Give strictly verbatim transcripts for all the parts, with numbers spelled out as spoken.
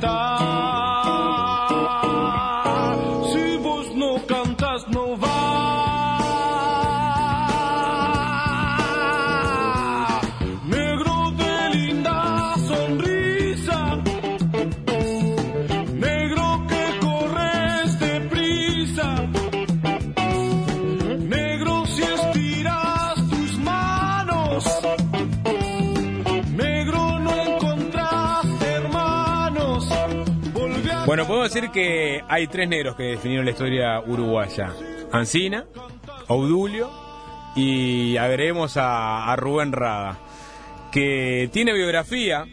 cantar. Si vos no cantas, no va. Negro de linda sonrisa, negro que corres deprisa, negro si estiras tus manos, negro no encontrás hermanos. A... Bueno, podemos decir que hay tres negros que definieron la historia uruguaya: Ancina, Obdulio y agreguemos a, a Rubén Rada, que tiene biografía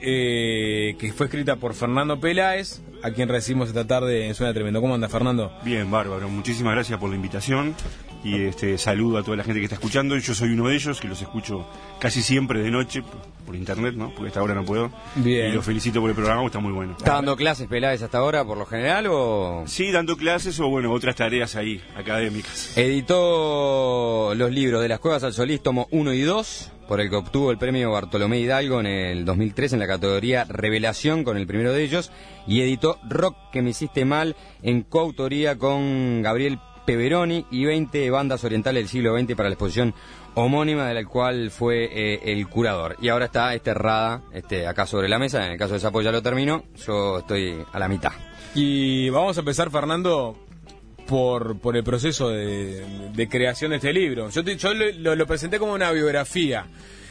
eh, que fue escrita por Fernando Peláez, a quien recibimos esta tarde en Suena Tremendo. ¿Cómo anda, Fernando? Bien, bárbaro. Muchísimas gracias por la invitación y este saludo a toda la gente que está escuchando. Yo soy uno de ellos, que los escucho casi siempre de noche por, por internet, ¿no? Porque hasta ahora no puedo. Bien. Y los felicito por el programa, está muy bueno. ¿Está dando clases Peláez hasta ahora, por lo general, o...? Sí, dando clases o, bueno, otras tareas ahí, académicas. Editó los libros de Las Cuevas al Solís, tomo uno y dos, por el que obtuvo el premio Bartolomé Hidalgo en el dos mil tres en la categoría Revelación, con el primero de ellos, y editó Rock que me hiciste mal, en coautoría con Gabriel Peveroni, y veinte bandas orientales del siglo veinte para la exposición homónima, de la cual fue eh, el curador. Y ahora está este Rada este, acá sobre la mesa. En el caso de Sapo ya lo terminó, yo estoy a la mitad. Y vamos a empezar, Fernando, por, por el proceso de, de creación de este libro. Yo, te, yo lo, lo presenté como una biografía,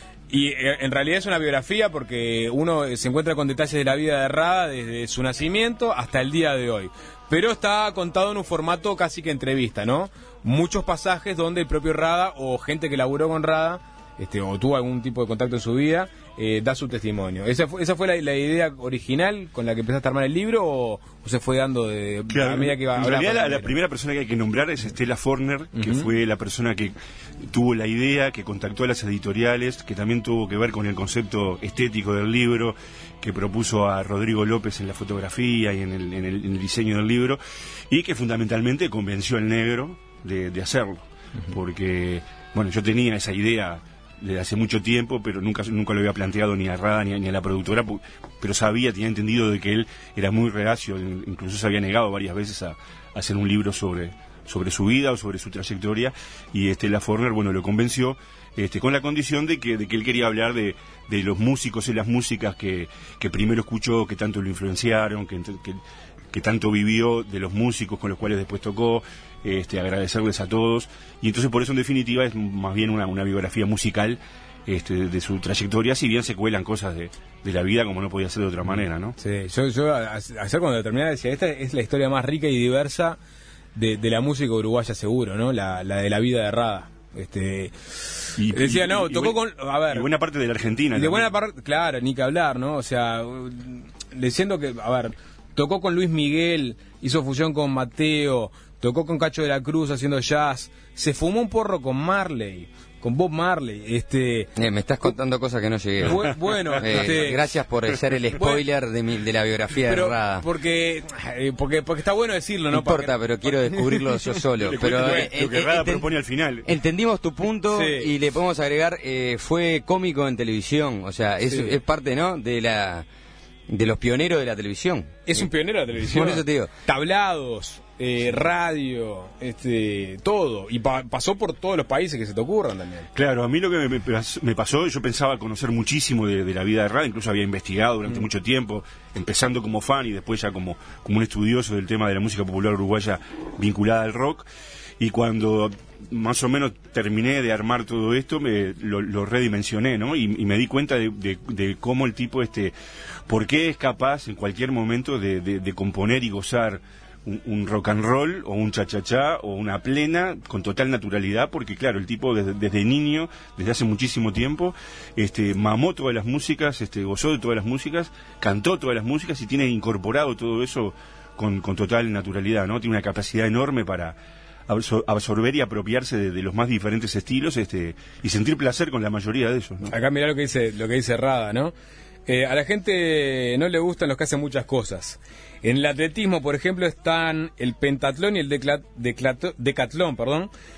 y en realidad es una biografía porque uno se encuentra con detalles de la vida de Rada desde su nacimiento hasta el día de hoy, pero está contado en un formato casi que entrevista, ¿no? Muchos pasajes donde el propio Rada o gente que laburó con Rada, este, o tuvo algún tipo de contacto en su vida, eh, da su testimonio. ¿Esa fue, esa fue la, la idea original con la que empezaste a armar el libro, o, o se fue dando de, claro, a medida que iba a en hablar? realidad la, la primera persona que hay que nombrar es Estela Forner, que uh-huh. fue la persona que tuvo la idea, que contactó a las editoriales, que también tuvo que ver con el concepto estético del libro, que propuso a Rodrigo López en la fotografía y en el, en el, en el diseño del libro, y que fundamentalmente convenció al negro de, de hacerlo, uh-huh. porque, bueno, yo tenía esa idea desde hace mucho tiempo, pero nunca nunca lo había planteado ni a Rada ni a, ni a la productora, pero sabía, tenía entendido de que él era muy reacio, incluso se había negado varias veces a, a hacer un libro sobre, sobre su vida o sobre su trayectoria, y Estela Forner, bueno, lo convenció, este, con la condición de que, de que él quería hablar de, de los músicos y las músicas que, que primero escuchó, que tanto lo influenciaron, que, que, que tanto vivió, de los músicos con los cuales después tocó, este, agradecerles a todos, y entonces por eso en definitiva es más bien una, una biografía musical este, de, de su trayectoria, si bien se cuelan cosas de, de la vida como no podía ser de otra manera, ¿no? Sí, yo, yo ayer cuando terminaba decía, esta es la historia más rica y diversa de, de la música uruguaya, seguro, ¿no? La, la de la vida de Rada. Este, y, decía, y, no, y, tocó y buena, con, a ver, y buena parte de la Argentina. De también. buena parte, claro, ni que hablar, ¿no? O sea, diciendo que, a ver, tocó con Luis Miguel, hizo fusión con Mateo, tocó con Cacho de la Cruz haciendo jazz, se fumó un porro con Marley, con Bob Marley, este... Eh, me estás contando cosas que no llegué. Bu bueno, eh, este... gracias por ser el spoiler bueno, de, mi, de la biografía pero, de Rada. Porque, porque, porque está bueno decirlo, ¿no? No importa, que... pero quiero descubrirlo yo solo. Pero eh, lo que Rada propone al final. Entendimos tu punto, sí. Y le podemos agregar, eh, fue cómico en televisión, o sea, es, sí. es parte, ¿no?, de la... de los pioneros de la televisión. Es un pionero de la televisión. Por eso te digo. Tablados, eh, radio, este, todo. Y pa pasó por todos los países que se te ocurran también. Claro, a mí lo que me, me pasó, yo pensaba conocer muchísimo de, de la vida de Rada, incluso había investigado durante mm. mucho tiempo, empezando como fan y después ya como, como un estudioso del tema de la música popular uruguaya vinculada al rock. Y cuando más o menos terminé de armar todo esto, me, lo, lo redimensioné, ¿no? Y, y me di cuenta de, de, de cómo el tipo, este, por qué es capaz en cualquier momento de, de, de componer y gozar un, un rock and roll o un cha-cha-cha o una plena con total naturalidad, porque claro, el tipo desde, desde niño, desde hace muchísimo tiempo, este, mamó todas las músicas, este, gozó de todas las músicas, cantó todas las músicas y tiene incorporado todo eso con, con total naturalidad, ¿no? Tiene una capacidad enorme para absorber y apropiarse de, de los más diferentes estilos, este, y sentir placer con la mayoría de esos, ¿no? Acá mirá lo que dice, lo que dice Rada, ¿no? Eh, a la gente no le gustan los que hacen muchas cosas. En el atletismo, por ejemplo, están el pentatlón y el decla, declato, decatlón, perdón,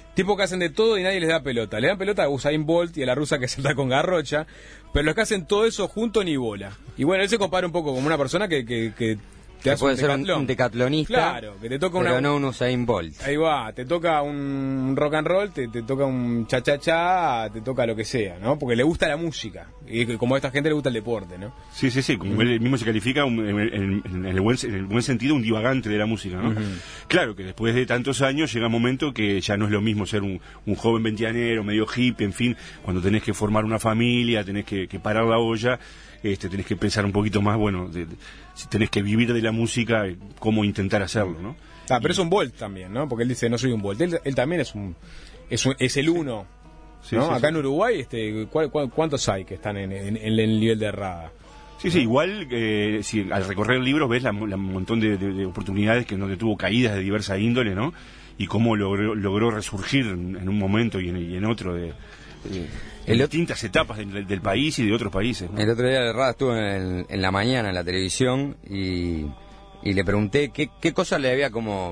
Tipos que hacen de todo y nadie les da pelota. Le dan pelota a Usain Bolt y a la rusa que salta con garrocha, pero los que hacen todo eso junto ni bola. Y bueno, él se compara un poco como una persona que, que, que te que hace puede un ser decatlón. un decatlonista, claro, que te toca pero una... no un Usain Bolt. Ahí va, te toca un rock and roll, te, te toca un cha-cha-cha, te toca lo que sea, ¿no? Porque le gusta la música. Y como a esta gente le gusta el deporte, ¿no? Sí, sí, sí, como uh-huh. él mismo se califica un, en, en, en, el buen, en el buen sentido un divagante de la música, ¿no? Uh-huh. Claro que después de tantos años llega un momento que ya no es lo mismo ser un, un joven veinteañero, medio hippie, en fin, cuando tenés que formar una familia, tenés que, que parar la olla, este, tenés que pensar un poquito más, bueno, de, de, si tenés que vivir de la música, cómo intentar hacerlo, ¿no? Ah, pero y, es un Bolt también, ¿no? Porque él dice, no soy un Bolt, él, él también es un, es un, es el uno. Sí, ¿no? Sí, acá sí. En Uruguay, este, ¿cuál, cuál, ¿cuántos hay que están en, en, en el nivel de Rada? Sí, sí, igual, eh, si al recorrer el libro ves la, la montón de, de, de oportunidades que donde tuvo caídas de diversa índole, ¿no? Y cómo logró, logró resurgir en, en un momento y en, y en otro de, de en distintas etapas del, del país y de otros países, ¿no? El otro día Rada estuvo en, el, en la mañana en la televisión y, y le pregunté qué, qué cosas le había como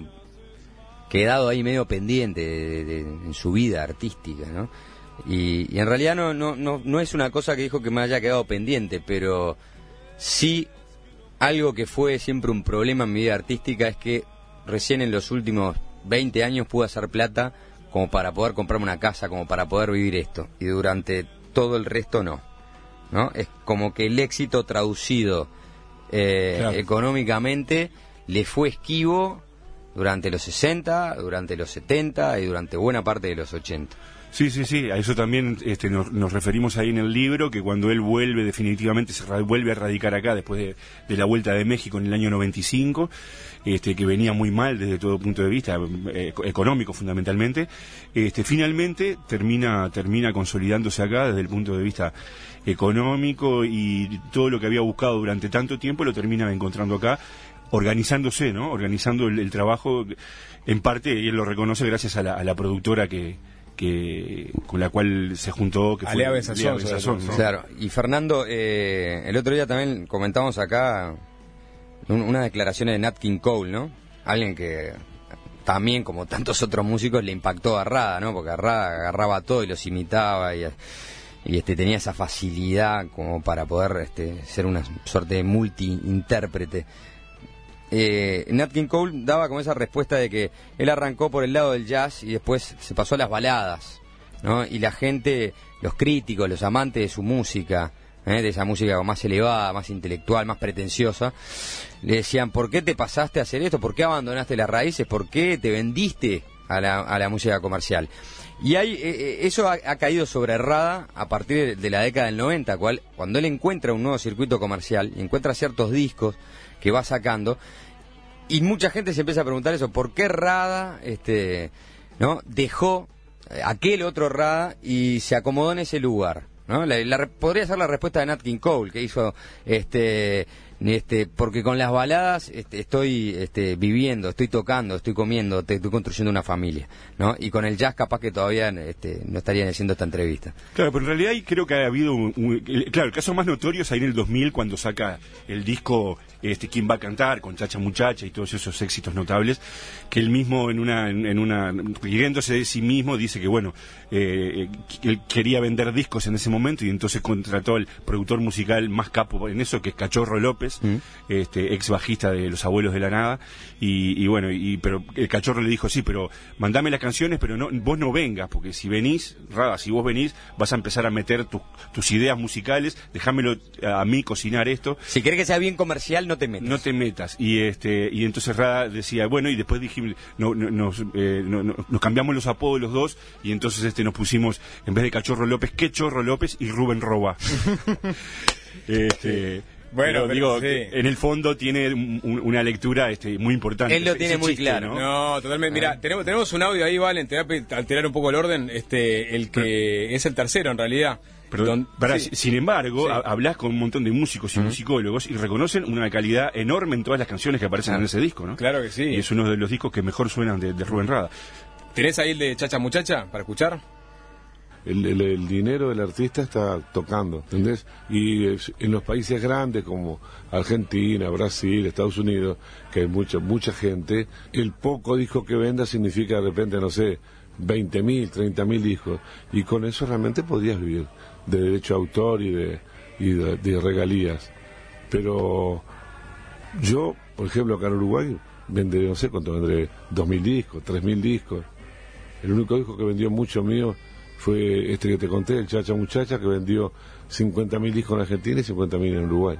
quedado ahí medio pendiente de, de, de, en su vida artística, ¿no? Y, y en realidad no, no, no, no es una cosa que dijo que me haya quedado pendiente, pero sí algo que fue siempre un problema en mi vida artística es que recién en los últimos veinte años pude hacer plata como para poder comprarme una casa, como para poder vivir esto, y durante todo el resto no, ¿no? Es como que el éxito traducido eh, claro. económicamente le fue esquivo durante los sesenta, durante los setenta y durante buena parte de los ochenta. Sí, sí, sí, a eso también este, nos, nos referimos ahí en el libro, que cuando él vuelve definitivamente, se ra- vuelve a radicar acá después de, de la Vuelta de México en el año noventa y cinco, este, que venía muy mal desde todo punto de vista, eh, económico fundamentalmente, este, finalmente termina, termina consolidándose acá desde el punto de vista económico y todo lo que había buscado durante tanto tiempo lo termina encontrando acá, organizándose, ¿no? Organizando el, el trabajo, en parte, y él lo reconoce gracias a la, a la productora que... que con la cual se juntó, que fue Lea Besanzón, ¿no? Claro, y Fernando, eh, el otro día también comentamos acá un, unas declaraciones de Nat King Cole, ¿no? Alguien que también, como tantos otros músicos, le impactó a Rada, ¿no? Porque Rada agarraba todo y los imitaba y, y este tenía esa facilidad como para poder este, ser una suerte de multi-intérprete. Eh, Nat King Cole daba como esa respuesta de que él arrancó por el lado del jazz y después se pasó a las baladas, ¿no? Y la gente, los críticos, los amantes de su música, ¿eh? De esa música más elevada, más intelectual, más pretenciosa, le decían, ¿por qué te pasaste a hacer esto? ¿Por qué abandonaste las raíces? ¿Por qué te vendiste a la, a la música comercial? Y hay, eh, eso ha, ha caído sobre Rada a partir de la década del noventa, cual, cuando él encuentra un nuevo circuito comercial, encuentra ciertos discos que va sacando, y mucha gente se empieza a preguntar eso, ¿por qué Rada este, ¿no? dejó aquel otro Rada y se acomodó en ese lugar? ¿No? La, la, podría ser la respuesta de Nat King Cole, que hizo este este porque con las baladas este, estoy este, viviendo, estoy tocando, estoy comiendo, te, estoy construyendo una familia, ¿no? Y con el jazz capaz que todavía este, no estarían haciendo esta entrevista. Claro, pero en realidad creo que ha habido un, un, el, claro, el caso más notorio es ahí en el dos mil cuando saca el disco este ¿Quién va a cantar? Con Chacha Muchacha y todos esos éxitos notables, que él mismo en una en, en una riéndose de sí mismo dice que bueno, eh, él quería vender discos en ese momento y entonces contrató al productor musical más capo en eso, que es Cachorro López, mm. este ex bajista de Los Abuelos de la Nada, y, y bueno, y pero el Cachorro le dijo, sí, pero mandame las canciones, pero no vos no vengas, porque si venís, Rada, si vos venís, vas a empezar a meter tu, tus ideas musicales, déjamelo a mí cocinar esto. Si querés que sea bien comercial, no te metas. No te metas. Y este y entonces Rada decía, bueno, y después dijimos, no, no, nos, eh, no, no, nos cambiamos los apodos los dos, y entonces este nos pusimos, en vez de Cachorro López, Que Chorro López y Rubén Roba. este... Bueno, pero, digo, sí. En el fondo tiene un, una lectura este, muy importante. Él lo tiene ese muy chiste, claro. ¿no? No, totalmente. Mira, ah. tenemos tenemos un audio ahí, Valen, te voy a alterar un poco el orden, este el que pero, es el tercero en realidad. Pero, Don, para, sí. Sin embargo, sí. hablas con un montón de músicos y uh-huh. musicólogos y reconocen una calidad enorme en todas las canciones que aparecen ah. en ese disco, ¿no? Claro que sí. Y es uno de los discos que mejor suenan de, de Rubén Rada. ¿Tenés ahí el de Chacha Muchacha para escuchar? El, el, el dinero del artista está tocando, ¿entendés? Y es, en los países grandes como Argentina, Brasil, Estados Unidos, que hay mucha mucha gente, el poco disco que venda significa de repente, no sé, veinte mil, treinta mil discos, y con eso realmente podías vivir de derecho a autor y de, y de, de regalías. Pero yo, por ejemplo, acá en Uruguay vendré, no sé cuánto vendré, dos mil discos, tres mil discos. El único disco que vendió mucho mío fue este que te conté, el Chacha Muchacha, que vendió cincuenta mil discos en Argentina y cincuenta mil en Uruguay.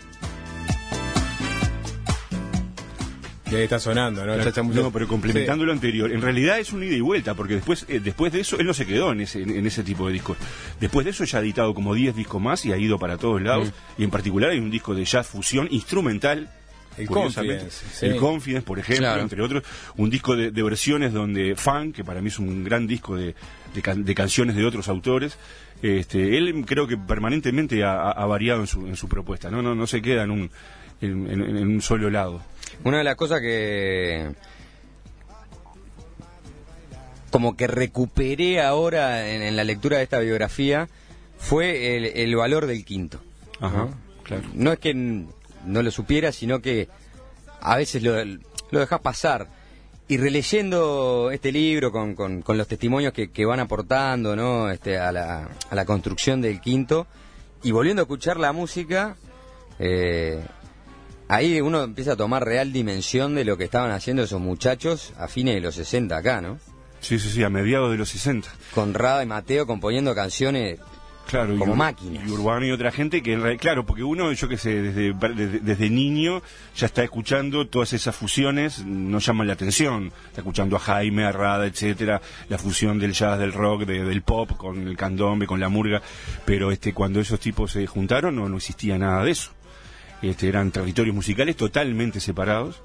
Y ahí está sonando, ¿no? Chacha Muchacha. No, pero complementando Sí. lo anterior, en realidad es un ida y vuelta, porque después eh, después de eso él no se quedó en ese, en, en ese tipo de discos. Después de eso ya ha editado como diez discos más y ha ido para todos lados, mm. y en particular hay un disco de jazz fusión instrumental. El Curiosamente, Confidence, sí. el Confidence, por ejemplo, Claro. entre otros, un disco de, de versiones donde Fan, que para mí es un gran disco de, de, can, de canciones de otros autores, este, él creo que permanentemente ha, ha variado en su, en su propuesta, no, no, no se queda en un, en, en, en un solo lado. Una de las cosas que como que recuperé ahora en, en la lectura de esta biografía fue el, el valor del quinto. Ajá, ¿no? claro. No es que no lo supiera, sino que a veces lo, lo dejas pasar. Y releyendo este libro con, con, con los testimonios que, que van aportando, ¿no? este, a, la, a la construcción del quinto, y volviendo a escuchar la música, eh, ahí uno empieza a tomar real dimensión de lo que estaban haciendo esos muchachos a fines de los sesenta acá, ¿no? Sí, sí, sí, a mediados de los sesenta. Con Rada y Mateo componiendo canciones Claro, como y, máquinas. Y Urbano y otra gente que, en realidad, claro, porque uno, yo que sé, desde, desde, desde niño ya está escuchando todas esas fusiones, no llaman la atención. Está escuchando a Jaime, a Rada, etcétera, la fusión del jazz, del rock, de, del pop, con el candombe, con la murga. Pero este cuando esos tipos se juntaron no, no existía nada de eso. Este, eran territorios musicales totalmente separados.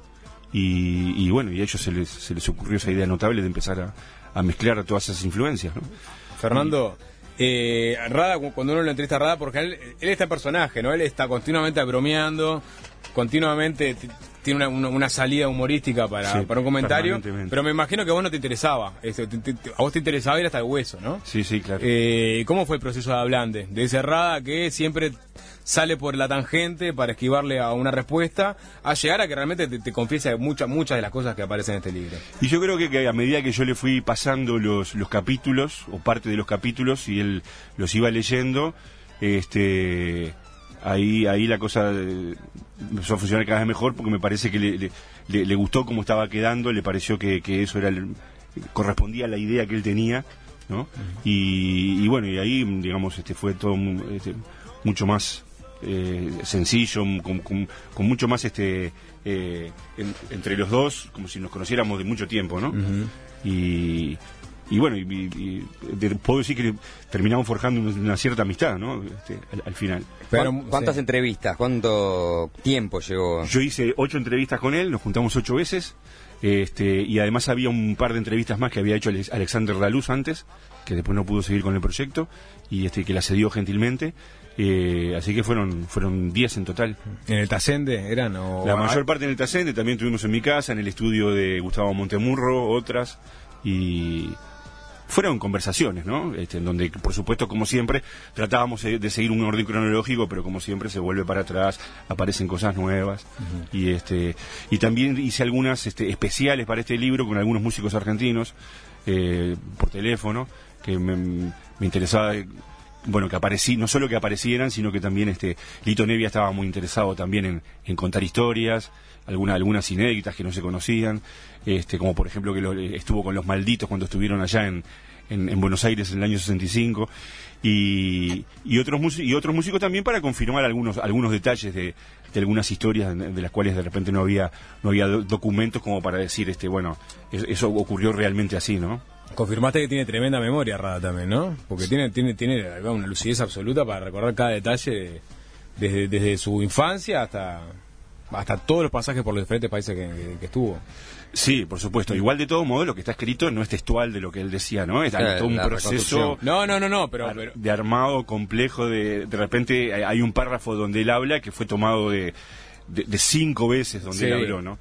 Y, y bueno, y a ellos se les, se les ocurrió esa idea notable de empezar a, a mezclar todas esas influencias, ¿no? Fernando, eh, Rada, cuando uno lo entrevista a Rada, porque él, él está en personaje, ¿no? Él está continuamente bromeando, continuamente t- tiene una, una, una salida humorística para, Sí, para un comentario, permanentemente. pero me imagino que a vos no te interesaba, este, te- te- a vos te interesaba ir hasta el hueso, ¿no? Sí, sí, claro. Eh, ¿Cómo fue el proceso de Ablande? De ese Rada que siempre sale por la tangente para esquivarle a una respuesta, a llegar a que realmente te, te confiese muchas muchas de las cosas que aparecen en este libro. Y yo creo que, que a medida que yo le fui pasando los, los capítulos, o parte de los capítulos, y él los iba leyendo, este ahí ahí la cosa eh, empezó a funcionar cada vez mejor, porque me parece que le, le, le, le gustó cómo estaba quedando, le pareció que, que eso era el- correspondía a la idea que él tenía, ¿no? Y, y bueno, y ahí, digamos, este fue todo mu- este, mucho más eh, sencillo, con, con, con mucho más este eh, en- entre los dos, como si nos conociéramos de mucho tiempo, ¿no? y, y bueno, y, y- y de- puedo decir que terminamos forjando una, una cierta amistad, ¿no? Este, al, al final. Pero, ¿Cuán- ¿Cuántas sí. entrevistas? ¿Cuánto tiempo llevó? Yo hice ocho entrevistas con él, nos juntamos ocho veces, este, y además había un par de entrevistas más que había hecho Alex- Alexander Daluz antes, que después no pudo seguir con el proyecto, y este que la cedió gentilmente. Eh, así que fueron fueron diez en total. ¿En el Tacende eran? O... La mayor parte en el Tacente, también tuvimos en mi casa, en el estudio de Gustavo Montemurro, otras, y fueron conversaciones, ¿no? Este, en donde, por supuesto, como siempre, tratábamos de de seguir un orden cronológico, pero como siempre se vuelve para atrás, aparecen cosas nuevas, y este y también hice algunas este, especiales para este libro con algunos músicos argentinos, eh, por teléfono, que me, me interesaba... eh, bueno, que aparecí, no solo que aparecieran, sino que también este Lito Nevia estaba muy interesado también en, en contar historias, alguna, algunas inéditas que no se conocían, este como por ejemplo que lo, estuvo con Los Malditos cuando estuvieron allá en, en, en Buenos Aires en el año sesenta y cinco, y, y otros músicos, y otros músicos también para confirmar algunos algunos detalles de, de algunas historias de, de las cuales de repente no había no había do- documentos como para decir este bueno eso, eso ocurrió realmente así, ¿no? Confirmaste que tiene tremenda memoria Rada también, ¿no? Porque tiene tiene tiene una lucidez absoluta para recordar cada detalle desde, desde su infancia hasta hasta todos los pasajes por los diferentes países que, que- que estuvo. Sí, por supuesto. Igual de todo modo lo que está escrito no es textual de lo que él decía, ¿no? Es hay Claro, todo un la proceso reconstrucción. No, no, no, no, pero, ar- pero de armado complejo. De, de repente hay hay un párrafo donde él habla que fue tomado de, de, de cinco veces donde Sí. él habló, ¿no?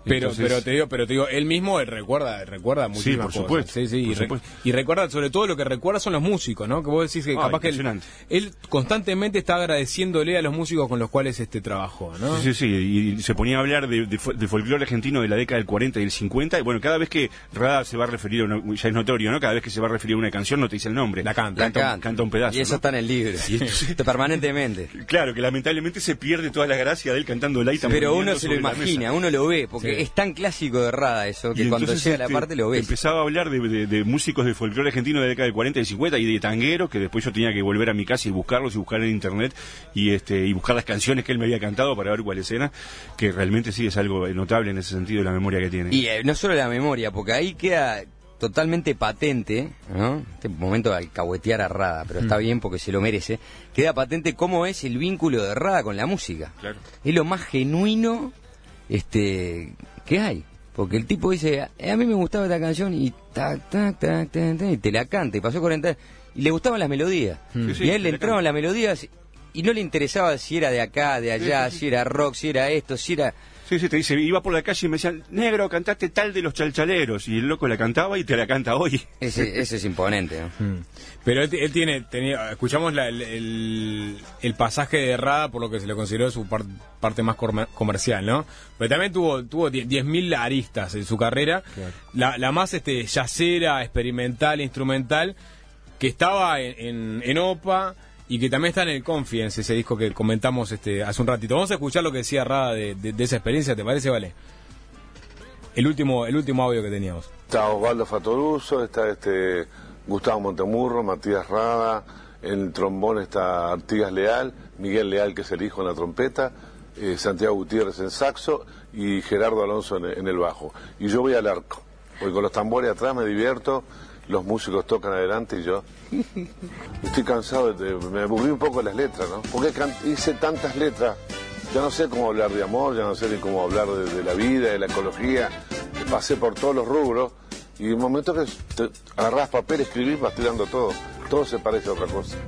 Pero, Entonces, pero te digo, pero te digo, él mismo él recuerda, recuerda muchísimas por cosas. supuesto, Sí, sí, por y, re- supuesto. y recuerda, sobre todo lo que recuerda son los músicos, ¿no? Que vos decís que Ah, capaz que él, impresionante. él constantemente está agradeciéndole a los músicos con los cuales este trabajó, ¿no? Sí, sí, sí, y se ponía a hablar de, de, fo- de folclore argentino de la década del cuarenta y del cincuenta, y bueno, cada vez que Rada se va a referir a una, ya es notorio, ¿no? Cada vez que se va a referir a una canción no te dice el nombre. La canta. La Canta, un- canta. canta un pedazo. Y eso ¿no? está en el libro. Permanentemente. Claro, que lamentablemente se pierde toda la gracia de él cantando Laita. Pero uno muriendo se lo sobre la imagina, mesa. uno lo ve, porque Sí. es tan clásico de Rada eso, que Y cuando entonces, llega la este, parte lo ves. Empezaba a hablar de, de- de músicos de folclore argentino de la década del cuarenta y cincuenta y de tangueros, que después yo tenía que volver a mi casa y buscarlos y buscar en internet y este y buscar las canciones que él me había cantado para ver cuáles eran, que realmente sí es algo notable en ese sentido, la memoria que tiene. Y eh, no solo la memoria, porque ahí queda totalmente patente, ¿no? Este momento de alcahuetear a Rada, pero está bien porque se lo merece. Queda patente cómo es el vínculo de Rada con la música. Claro. Es lo más genuino este que hay. Porque el tipo dice, "Eh, a mí me gustaba esta canción y tac, tac, tac, tac, tac", y te la canta, y pasó cuarenta años, y le gustaban las melodías. Sí, sí, y a él le te la entraban las melodías y no le interesaba si era de acá, de allá, si era rock, si era esto, si era... Sí, sí, te dice, iba por la calle y me decían, negro, cantaste tal de los chalchaleros, y el loco la cantaba y te la canta hoy. Ese, ese es imponente, ¿no? Mm. Pero él, él tiene, tenía, escuchamos la- el, el, el pasaje de Rada por lo que se le consideró su par- parte más corma- comercial, ¿no? Pero también tuvo tuvo diez mil aristas en su carrera, la, la más este yacera, experimental, instrumental, que estaba en, en, en OPA y que también está en el Confidence, ese disco que comentamos este hace un ratito. Vamos a escuchar lo que decía Rada de, de, de esa experiencia, ¿te parece? Vale. El último, el último audio que teníamos. Está Osvaldo Fatoruso, está este Gustavo Montemurro, Matías Rada, en el trombón está Artigas Leal, Miguel Leal, que es el hijo en la trompeta, eh, Santiago Gutiérrez en saxo y Gerardo Alonso en, en el bajo. Y yo voy al arco, voy con los tambores atrás, me divierto, los músicos tocan adelante y yo estoy cansado, de, me aburrí un poco de las letras, ¿no? Porque can- hice tantas letras, ya no sé cómo hablar de amor, ya no sé ni cómo hablar de, de la vida, de la ecología, pasé por todos los rubros y en un momento que te agarrás papel, escribís, vas tirando todo, todo se parece a otra cosa.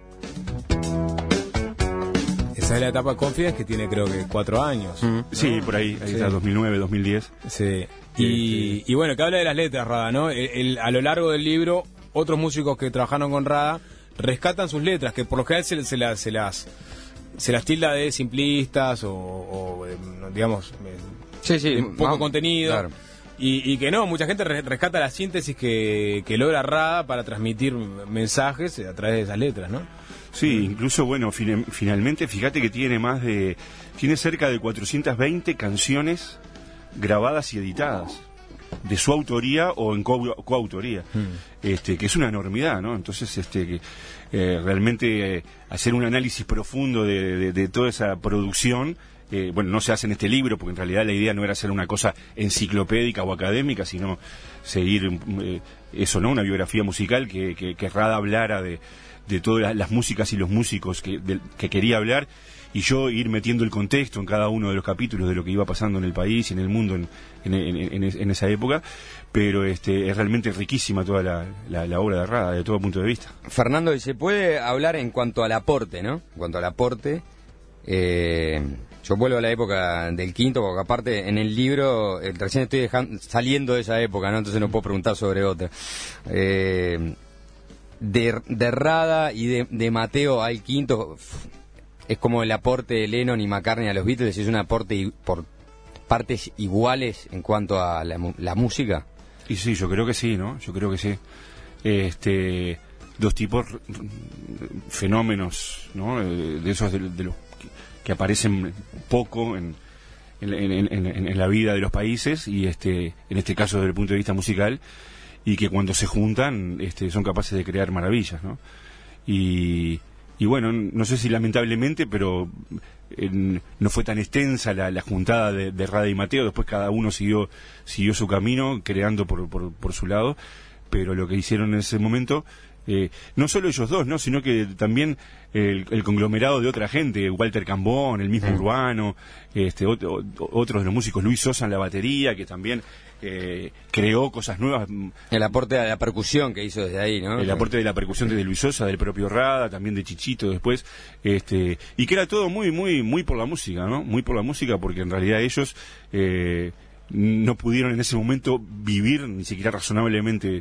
Esa es la etapa de Confidence, que tiene creo que cuatro años. Sí, por ahí, ahí Sí. está, dos mil nueve, dos mil diez. Sí. Y, y bueno, que habla de las letras, Rada, ¿no? El- el- a lo largo del libro, otros músicos que trabajaron con Rada rescatan sus letras, que por lo general se, se las, se las se las tilda de simplistas o, o, eh, digamos, eh, Sí, sí. de poco vamos, contenido. claro. Y, y que no, mucha gente re- rescata la síntesis que, que logra Rada para transmitir mensajes a través de esas letras, ¿no? Sí, incluso, bueno, fin- finalmente, fíjate que tiene más de, tiene cerca de cuatrocientas veinte canciones grabadas y editadas, de su autoría o en co- coautoría, este, que es una enormidad, ¿no? Entonces, este, que, eh, realmente eh, hacer un análisis profundo de, de- de toda esa producción, eh, bueno, no se hace en este libro, porque en realidad la idea no era hacer una cosa enciclopédica o académica, sino seguir eh, eso, ¿no? Una biografía musical que, que, que Rada hablara de, de todas las, las músicas y los músicos que, del- que quería hablar, y yo ir metiendo el contexto en cada uno de los capítulos de lo que iba pasando en el país y en el mundo en, en, en- en- en esa época, pero este, es realmente riquísima toda la, la- la obra de Rada, de todo punto de vista. Fernando, y se puede hablar en cuanto al aporte, ¿no? En cuanto al aporte, eh, yo vuelvo a la época del quinto, porque aparte en el libro, eh, recién estoy dejan- saliendo de esa época, ¿no? Entonces no puedo preguntar sobre otra. Eh, de, de Rada y de, de Mateo al quinto, f- es como el aporte de Lennon y McCartney a los Beatles, es un aporte i- por partes iguales en cuanto a la, mu- la música. Y sí, yo creo que sí, ¿no? Yo creo que sí. Este, dos tipos r- r- fenómenos, ¿no? Eh, De esos de, de los que, que aparecen poco en, en, en- en- en- en la vida de los países y este, en este caso desde el punto de vista musical, y que cuando se juntan, este, son capaces de crear maravillas, ¿no? Y, y bueno, no sé si lamentablemente, pero en- no fue tan extensa la, la juntada de, de Rada y Mateo. Después cada uno siguió siguió su camino, creando por, por, por su lado, pero lo que hicieron en ese momento, eh, no solo ellos dos, no, sino que también el, el conglomerado de otra gente, Walter Cambón, el mismo Urbano, este, otro- otros de los músicos, Luis Sosa en la batería, que también eh, creó cosas nuevas. El aporte a la percusión que hizo desde ahí, ¿no? El aporte de la percusión de Luis Sosa, del propio Rada, también de Chichito después, este, y que era todo muy, muy, muy por la música, ¿no? Muy por la música, porque en realidad ellos, eh, no pudieron en ese momento vivir ni siquiera razonablemente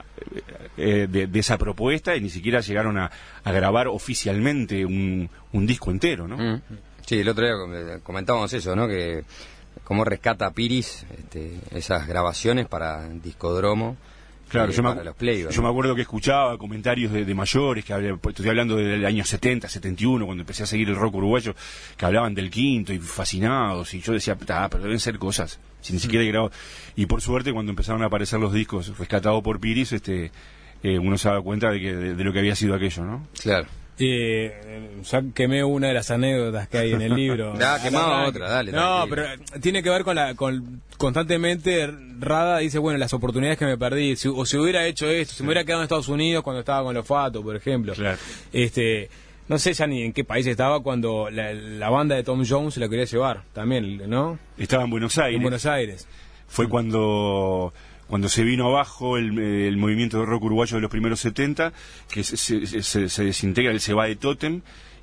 eh, de, de esa propuesta y ni siquiera llegaron a, a grabar oficialmente un, un disco entero, ¿no? Mm. Sí, el otro día comentábamos eso, ¿no? Que cómo rescata Piris este, esas grabaciones para Discodromo. Claro, eh, yo, me, para los playbacks, yo ¿no? me acuerdo que escuchaba comentarios de, de mayores, que hablé, pues, estoy hablando del año setenta, setenta y uno, cuando empecé a seguir el rock uruguayo, que hablaban del quinto y fascinados, y yo decía, ah, pero deben ser cosas, si ni siquiera he grabado. Y por suerte, cuando empezaron a aparecer los discos rescatados por Piris, este, eh, uno se daba cuenta de, que, de, de lo que había sido aquello, ¿no? Claro. Eh, ya quemé una de las anécdotas que hay en el libro. Da, quemaba otra, dale. No, tranquilo. pero tiene que ver con la con constantemente Rada dice, bueno, las oportunidades que me perdí, si, o si hubiera hecho esto, si me hubiera quedado en Estados Unidos cuando estaba con los Fatos, por ejemplo. Claro. Este, no sé ya ni en qué país estaba cuando la, la banda de Tom Jones se la quería llevar, también, ¿no? Estaba en Buenos Aires. En Buenos Aires. Fue cuando cuando se vino abajo el, el movimiento de rock uruguayo de los primeros setenta, que se, se, se, se desintegra, él se va de Totem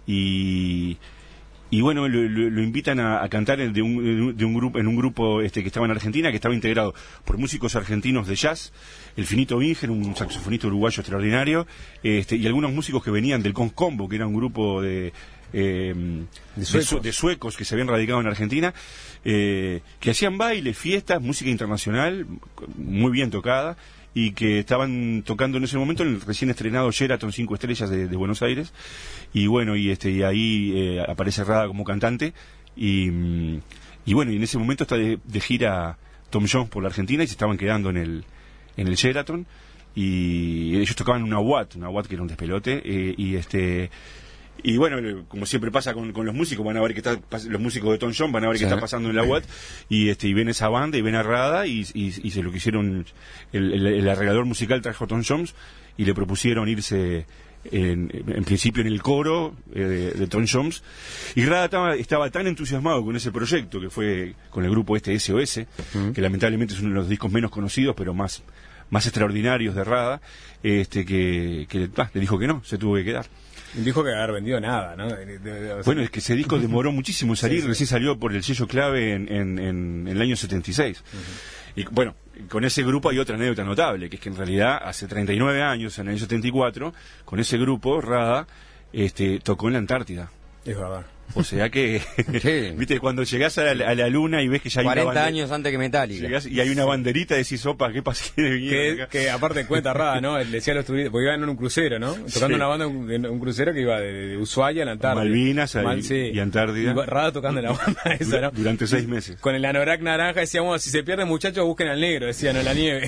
y y bueno, lo, lo, lo invitan a, a cantar de un, de un grupo en un grupo este que estaba en Argentina, que estaba integrado por músicos argentinos de jazz, el Finito Winger, un saxofonista uruguayo extraordinario, este, y algunos músicos que venían del Con Combo, que era un grupo de Eh, de, suecos. De, su, de suecos que se habían radicado en Argentina, eh, que hacían baile, fiestas, música internacional muy bien tocada, y que estaban tocando en ese momento en el recién estrenado Sheraton cinco estrellas de, de Buenos Aires, y bueno, y este y ahí eh, aparece Rada como cantante, y, y bueno, y en ese momento está de, de gira Tom Jones por la Argentina y se estaban quedando en el en el Sheraton, y ellos tocaban una Watt, una Watt que era un despelote, eh, y este y bueno, como siempre pasa con, con los músicos, van a ver que está, los músicos de Tom Jones van a ver sí. qué está pasando en la Watt, y este y ven esa banda y ven a Rada, y, y, y se lo que hicieron, el, el, el arreglador musical trajo a Tom Jones y le propusieron irse en, en principio en el coro eh, de, de Tom Jones, y Rada estaba, estaba tan entusiasmado con ese proyecto, que fue con el grupo este S O S, uh-huh. que lamentablemente es uno de los discos menos conocidos pero más, más extraordinarios de Rada, este que, que ah, le dijo que no, se tuvo que quedar. Dijo que haber vendido nada, ¿no? De, de, de, o sea, bueno, es que ese disco demoró muchísimo en salir, sí, sí. recién salió por el sello Clave en, en, en, en el año setenta y seis. Uh-huh. Y bueno, con ese grupo hay otra anécdota notable, que es que en realidad hace treinta y nueve años, en el año setenta y cuatro, con ese grupo, Rada este, tocó en la Antártida. Es verdad. O sea que, sí. viste, cuando llegás a la, a la luna y ves que ya hay cuarenta una bandera, años antes que Metallica. Llegás y hay una banderita, decís, opa, ¿qué pasa? Que, que aparte cuenta Rada, ¿no? Le decía a los turistas, porque iban en un crucero, ¿no? Tocando sí. una banda en un crucero que iba de, de Ushuaia a la Antártida. Malvinas Mal, y, sí. y Antártida. Y Rada tocando la banda esa, ¿no? Durante seis meses. Con el anorak naranja decíamos, si se pierden muchachos, busquen al negro, decían, en la nieve.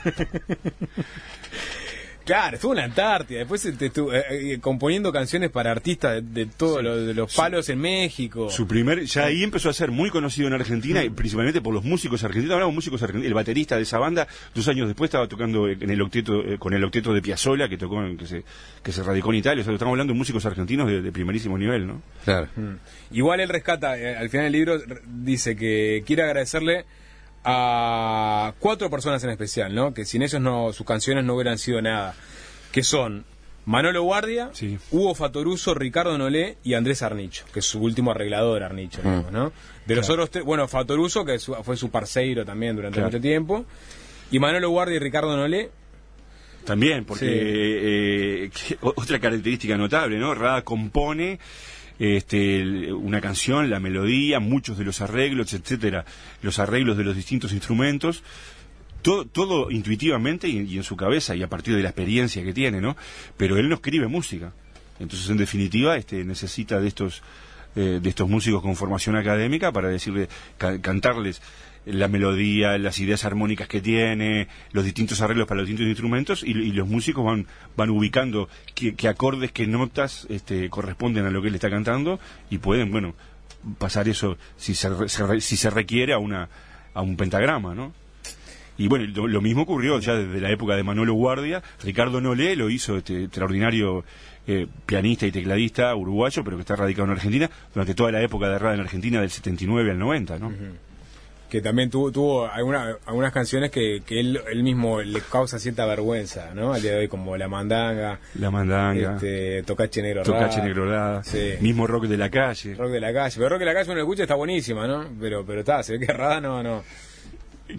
Claro, estuvo en la Antártida, después estuvo eh, eh, componiendo canciones para artistas de, de todos sí. lo, de los palos su, en México. Su primer, ya ahí empezó a ser muy conocido en Argentina, mm. y principalmente por los músicos argentinos. Hablamos músicos argentinos, el baterista de esa banda, dos años después estaba tocando en el octeto, eh, con el octeto de Piazzolla, que tocó, en, que se, que se radicó en Italia. O sea, estamos hablando de músicos argentinos de, de primerísimo nivel, ¿no? Claro. Mm. Igual él rescata, eh, al final del libro dice que quiere agradecerle a cuatro personas en especial, ¿no? Que sin ellos no, sus canciones no hubieran sido nada. Que son Manolo Guardia, sí. Hugo Fatoruso, Ricardo Nolé y Andrés Arnicho, que es su último arreglador, Arnicho, mm. digamos, ¿no? De los claro. otros tres, bueno, Fatoruso, que fue su parceiro también durante claro. mucho tiempo, y Manolo Guardia y Ricardo Nolé. También, porque sí. eh, otra característica notable, ¿no? Rada compone este, una canción, la melodía, muchos de los arreglos, etcétera, los arreglos de los distintos instrumentos, todo, todo intuitivamente y, y en su cabeza y a partir de la experiencia que tiene, ¿no? Pero él no escribe música, entonces en definitiva este necesita de estos eh, de estos músicos con formación académica para decirle, ca- cantarles la melodía, las ideas armónicas que tiene, los distintos arreglos para los distintos instrumentos, y, y los músicos van van ubicando qué, qué acordes, qué notas este, corresponden a lo que él está cantando, y pueden, bueno, pasar eso, si se, se, si se requiere, a una a un pentagrama, ¿no? Y bueno, lo, lo mismo ocurrió ya desde la época de Manolo Guardia. Ricardo Nolé lo hizo, este extraordinario eh, pianista y tecladista uruguayo, pero que está radicado en Argentina, durante toda la época de Rada en Argentina, del setenta y nueve al noventa, ¿no? Uh-huh. Que también tuvo, tuvo alguna, algunas canciones que, que él, él mismo le causa cierta vergüenza, ¿no? Al día de hoy, como La Mandanga. La Mandanga. Este, Tocache Negro Tocache Negro Rada. Sí. Mismo Rock de la Calle. Rock de la Calle. Pero Rock de la Calle, uno lo escucha, está buenísima, ¿no? Pero, pero está, se ve que Rada no, no.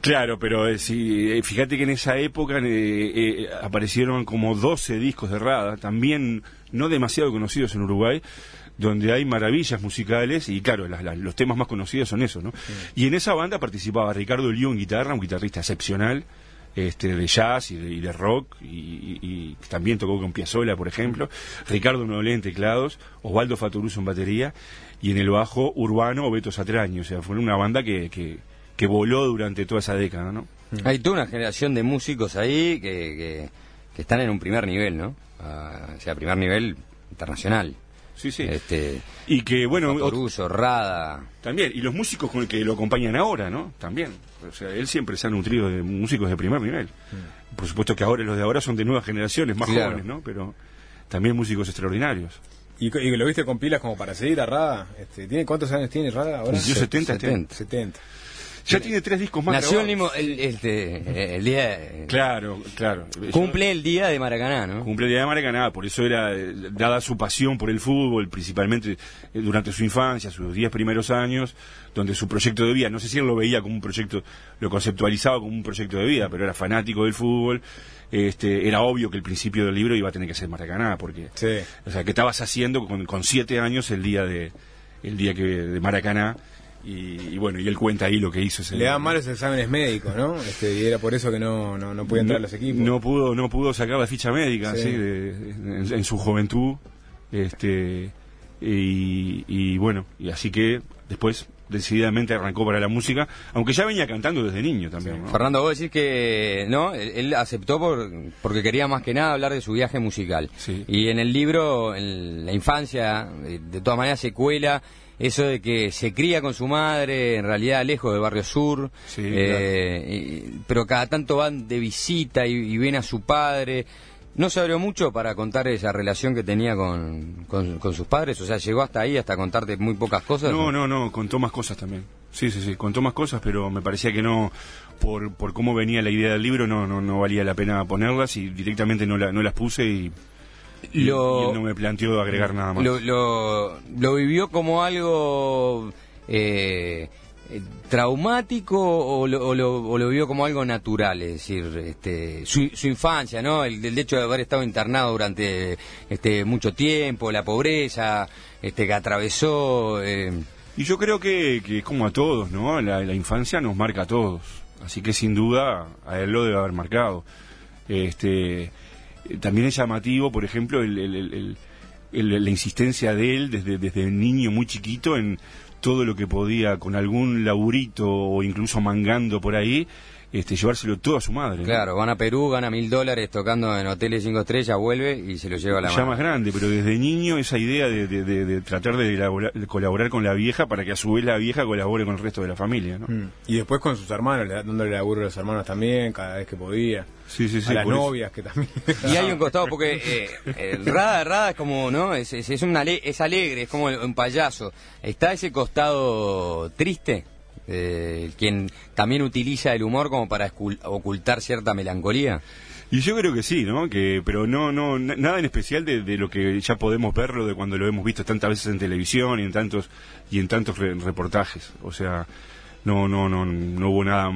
Claro, pero eh, si, eh, fíjate que en esa época eh, eh, aparecieron como doce discos de Rada, también no demasiado conocidos en Uruguay, donde hay maravillas musicales y claro, las, las, los temas más conocidos son esos, ¿no? Sí. Y en esa banda participaba Ricardo Liu en guitarra, un guitarrista excepcional, este, de jazz y de, y de rock, y, y, y también tocó con Piazzolla, por ejemplo, Ricardo Noblé en teclados, Osvaldo Fatoruso en batería, y en el bajo Urbano o Beto Satraño, o sea, fue una banda que, que, que voló durante toda esa década, ¿no? Hay toda una generación de músicos ahí que, que, que están en un primer nivel, ¿no? Uh, o sea, primer nivel internacional. Sí, sí. Este, y que, bueno... Fatoruso, Rada... También, y los músicos con el que lo acompañan ahora, ¿no? También. O sea, él siempre se ha nutrido de músicos de primer nivel. Mm. Por supuesto que ahora los de ahora son de nuevas generaciones, más claro. jóvenes, ¿no? Pero también músicos extraordinarios. ¿Y, y lo viste con pilas como para seguir a Rada? Este, ¿tiene, ¿Cuántos años tiene Rada ahora? Cumplió setenta. setenta. setenta. Ya tiene tres discos más Nació grabados. el mismo el, este, el día claro claro cumple el día de Maracaná, ¿no? Cumple el día de Maracaná, por eso era dada su pasión por el fútbol, principalmente durante su infancia, sus diez primeros años, donde su proyecto de vida, no sé si él lo veía como un proyecto, lo conceptualizaba como un proyecto de vida, pero era fanático del fútbol. Este, era obvio que el principio del libro iba a tener que ser Maracaná, porque sí. O sea, ¿qué estabas haciendo con, con siete años el día de el día que de Maracaná? Y, y bueno, y él cuenta ahí lo que hizo ese le daban malos exámenes médicos, ¿no? Este, y era por eso que no, no, no podía entrar no, a los equipos. No pudo, no pudo sacar la ficha médica, sí. ¿sí? de, de, en, en su juventud. Este, y, y bueno, y así que después decididamente arrancó para la música, aunque ya venía cantando desde niño también, ¿no? Fernando, vos decís que no, él, él aceptó por, porque quería más que nada hablar de su viaje musical. Sí. Y en el libro, en la infancia, de, de todas maneras se cuela eso de que se cría con su madre, en realidad lejos del barrio sur, sí, eh, claro. y, pero cada tanto van de visita y, y ven a su padre. ¿No se abrió mucho para contar esa relación que tenía con, con, con sus padres? O sea, ¿llegó hasta ahí, hasta contarte muy pocas cosas? No, no, no, contó más cosas también. Sí, sí, sí, contó más cosas, pero me parecía que no, por, por cómo venía la idea del libro, no, no, no valía la pena ponerlas y directamente no, la, no las puse y... Y, lo, y él no me planteó agregar nada más. Lo, lo, lo vivió como algo eh, traumático o lo, o, lo, o lo vio como algo natural, es decir, este, su, su infancia, ¿no? El, el hecho de haber estado internado durante este mucho tiempo, la pobreza este, que atravesó. Eh. Y yo creo que, que es como a todos, ¿no? La, la infancia nos marca a todos, así que sin duda a él lo debe haber marcado. Este... También es llamativo, por ejemplo, el, el, el, el, la insistencia de él desde, desde niño muy chiquito en todo lo que podía, con algún laburito o incluso mangando por ahí, este, llevárselo todo a su madre, ¿no? Claro, van a Perú, gana mil dólares tocando en hoteles cinco estrellas, vuelve y se lo lleva a la ya madre. Más grande, pero desde niño esa idea de, de, de, de tratar de, elaborar, de colaborar con la vieja para que a su vez la vieja colabore con el resto de la familia, ¿no? Mm. Y después con sus hermanos, dándole laburo a los hermanos también, cada vez que podía. Sí, sí, sí, a las por novias que también. Y hay un costado porque eh, eh, Rada Rada es como, ¿no? Es, es, es, una ale- es alegre, es como un payaso. Está ese costado triste, eh, quien también utiliza el humor como para escul- ocultar cierta melancolía. Y yo creo que sí, ¿no? Que, pero no, no, na- nada en especial de, de lo que ya podemos verlo de cuando lo hemos visto tantas veces en televisión y en tantos y en tantos re- reportajes. O sea, no, no, no, no hubo nada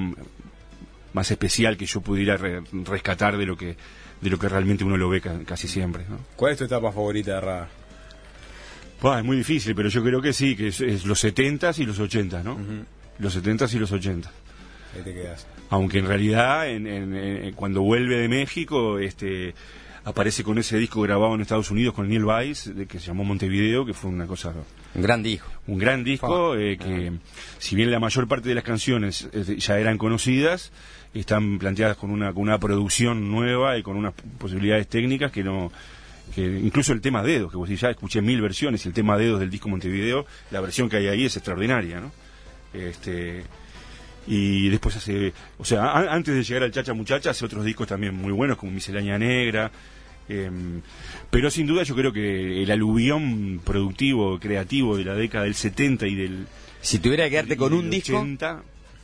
más especial que yo pudiera re- rescatar de lo que de lo que realmente uno lo ve ca- casi siempre, ¿no? ¿Cuál es tu etapa favorita de Rada? Bah, es muy difícil, pero yo creo que sí, que es, es los setentas y los ochentas, ¿no? Uh-huh. Los setentas y los ochentas. Ahí te quedas. Aunque en realidad, en, en, en, cuando vuelve de México, este aparece con ese disco grabado en Estados Unidos con Neil Weiss, de, que se llamó Montevideo, que fue una cosa... Un gran disco. Un gran disco, eh, que si bien la mayor parte de las canciones eh, ya eran conocidas, están planteadas con una, con una producción nueva y con unas posibilidades técnicas que no... que incluso el tema Dedos, que vos decís, ya escuché mil versiones, el tema Dedos del disco Montevideo, la versión que hay ahí es extraordinaria, ¿no? Este... Y después hace, o sea, a, antes de llegar al Chacha Muchacha, hace otros discos también muy buenos, como Miscelánea Negra. Eh, pero sin duda yo creo que el aluvión productivo, creativo de la década del setenta y del... Si tuviera que quedarte con un disco... ochenta,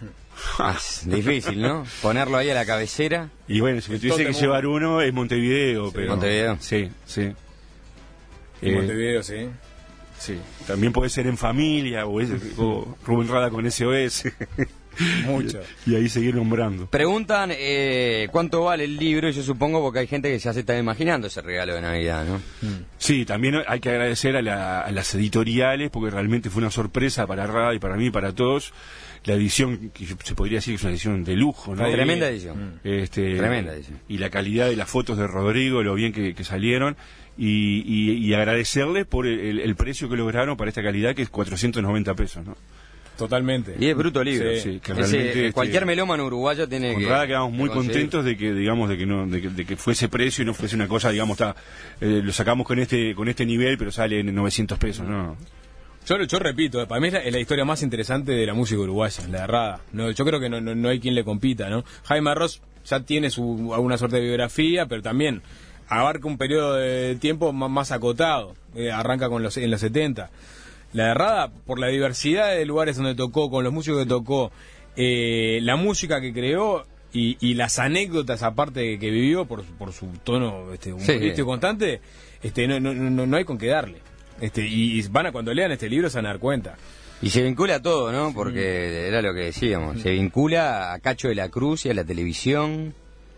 es difícil, ¿no? Ponerlo ahí a la cabecera. Y bueno, si me tuviese que llevar uno, es Montevideo. Sí, pero Montevideo. Sí, sí. Eh, Montevideo, sí. Sí, también puede ser En Familia o, es, o Rubén Rada con S O S. Mucho. Y ahí seguir nombrando. Preguntan eh, cuánto vale el libro, y yo supongo porque hay gente que ya se está imaginando ese regalo de Navidad, ¿no? Sí, también hay que agradecer a, la- a las editoriales, porque realmente fue una sorpresa para Rada y para mí y para todos. La edición, que se podría decir que es una edición de lujo, ¿no? Tremenda edición. Este, Tremenda edición. Y la calidad de las fotos de Rodrigo, lo bien que, que salieron. Y, y, y agradecerles por el, el precio que lograron para esta calidad, que es cuatrocientos noventa pesos, ¿no? Totalmente. Y es bruto libro. Sí. Sí, que Ese, realmente, eh, este, cualquier melómano uruguayo tiene Con que... Rada quedamos muy que conseguir. contentos de que, digamos, de que no, de que, de que fuese precio y no fuese una cosa, digamos, está, eh, lo sacamos con este, con este nivel, pero sale en novecientos pesos, ¿no? Yo, yo repito, eh, para mí es la, es la historia más interesante de la música uruguaya, la de Rada. No, yo creo que no, no, no hay quien le compita, ¿no? Jaime Ross ya tiene su alguna suerte de biografía, pero también abarca un periodo de tiempo más, más acotado. Eh, arranca con los en los setenta. La de Rada, por la diversidad de lugares donde tocó, con los músicos que tocó, eh, la música que creó y, y las anécdotas aparte que vivió por, por su tono este, humorístico Sí. constante, este, no, no, no, no hay con qué darle. Este, y, y van a cuando lean este libro se van a dar cuenta. Y se vincula a todo, ¿no? Porque era lo que decíamos. Se vincula a Cacho de la Cruz y a la televisión.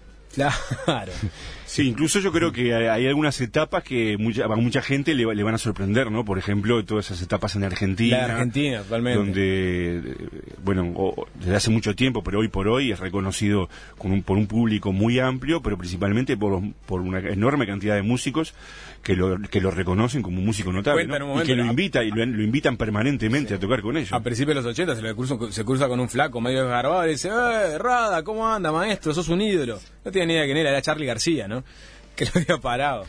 Claro. Sí, incluso yo creo que hay hay algunas etapas que mucha, a mucha gente le, va- le van a sorprender, ¿no? Por ejemplo, todas esas etapas en Argentina. La de Argentina, totalmente. Donde, eh, bueno, o- o desde hace mucho tiempo, pero hoy por hoy es reconocido con un, por un público muy amplio, pero principalmente por, los- por una enorme cantidad de músicos que lo, que lo reconocen como un músico notable, Cuenta en ¿no? un momento, Y que lo ¿no? invita y lo, lo invitan permanentemente a tocar con ellos. A principios de los ochenta se, le cruza, se cruza con un flaco medio desgarbado y dice, eh, Rada, ¿cómo anda, maestro? Sos un ídolo. No tenía ni idea de quién era, era Charly García, ¿no? Que lo había parado.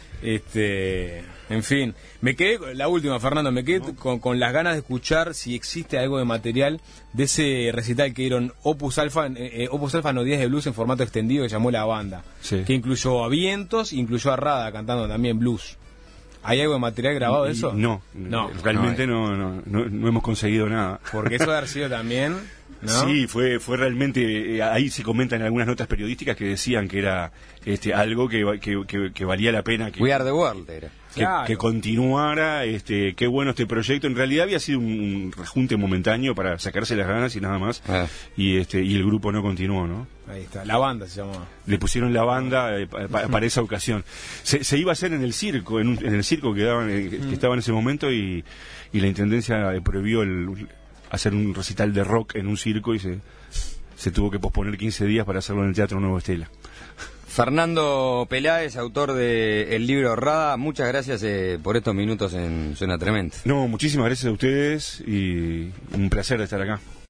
Este, en fin, me quedé, con- la última, Fernando, me quedé con, con las ganas de escuchar si existe algo de material de ese recital que dieron Opus Alfa, eh, eh, Opus Alfa no días de blues en formato extendido que llamó La Banda, Sí. que incluyó a Vientos, incluyó a Rada cantando también blues. ¿Hay algo de material grabado de Y- eso? No, No. realmente no, no, no, no hemos conseguido nada. Porque eso debe haber sido también, ¿no? Sí, fue fue realmente, eh, ahí se comentan algunas notas periodísticas que decían que era este algo que, va- que, que- que valía la pena que, We Are the World era. que, Claro. que continuara, este, qué bueno este proyecto. En realidad había sido un, un rejunte momentáneo para sacarse las ganas y nada más. Ah. Y este y el grupo no continuó, ¿no? Ahí está, La Banda se llamaba. Le pusieron la banda eh, pa- pa- para esa ocasión. Se, se iba a hacer en el circo, en, un- en el circo que, daban, eh, que estaba en ese momento y, y la intendencia eh, prohibió el, hacer un recital de rock en un circo y se, se tuvo que posponer quince días para hacerlo en el Teatro Nuevo Estela. Fernando Peláez, autor del libro Rada, muchas gracias eh, por estos minutos en Suena Tremendo. No, muchísimas gracias a ustedes y un placer estar acá.